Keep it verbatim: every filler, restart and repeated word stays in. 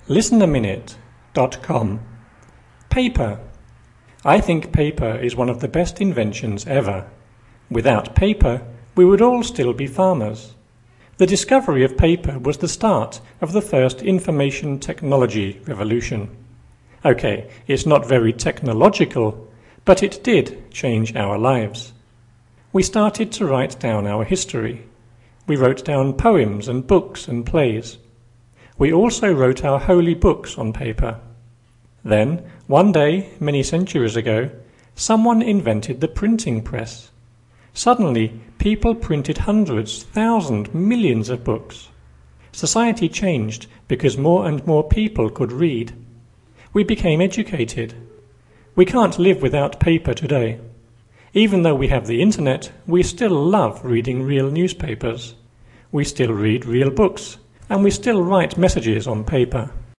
listen a minute dot com. Paper. I think paper is one of the best inventions ever. Without paper, we would all still be farmers. The discovery of paper was the start of the first information technology revolution. Okay, it's not very technological, but it did change our lives. We started to write down our history. We wrote down poems and books and plays. We also wrote our holy books on paper. Then, one day, many centuries ago, someone invented the printing press. Suddenly, people printed hundreds, thousands, millions of books. Society changed because more and more people could read. We became educated. We can't live without paper today. Even though we have the internet, we still love reading real newspapers. We still read real books, and we still write messages on paper.